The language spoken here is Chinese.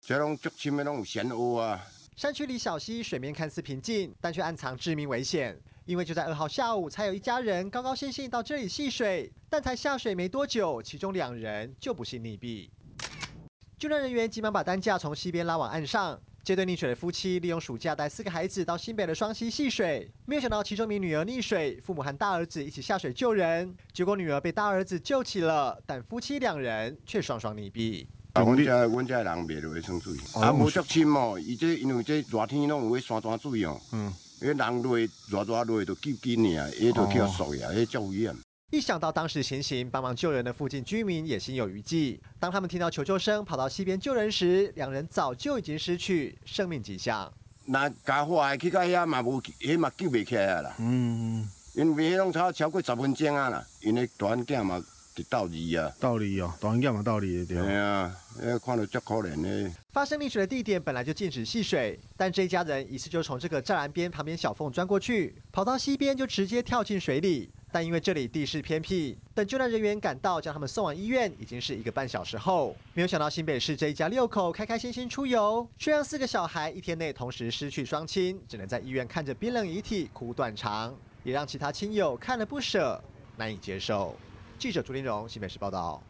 这拢足深的拢有漩涡啊。 山区里小溪水面看似平静，但却暗藏致命危险。因为就在2号下午，才有一家人高高兴兴到这里戏水，但才下水没多久，其中2人就不幸溺毙。救援人员急忙把担架从溪边拉往岸上。这对溺水的夫妻利用暑假带4个孩子到新北的双溪戏水，没有想到其中一名女儿溺水，父母和大儿子一起下水救人，结果女儿被大儿子救起了，但夫妻2人却双双溺毙。 阮这人袂落去耍水，无足深哦。伊这因为这热天拢有迄山泉水哦，迄人落热落就救紧尔，伊就去互锁呀，迄足危险。 一想到当时情形，帮忙救人的附近居民也心有余悸。当他们听到求救声，跑到溪边救人时，2人早就已经失去生命迹象。 那加坏去到遐嘛无，迄嘛救袂起来啦。因为迄拢超过10分钟啊啦，因为大汉囝嘛伫斗二啊。 斗二哦，大汉囝嘛斗二的对。 对啊，看到足可怜的。 发生溺水的地点本来就禁止戏水，但这一家人疑似就从这个栅栏边旁边小缝钻过去，跑到溪边就直接跳进水里。但因为这里地势偏僻，等救援人员赶到将他们送往医院，已经是1个半小时后。没有想到新北市这一家6口开开心心出游，却让4个小孩1天内同时失去双亲，只能在医院看着冰冷遗体哭断肠，也让其他亲友看了不舍，难以接受。记者朱林荣新北市报道。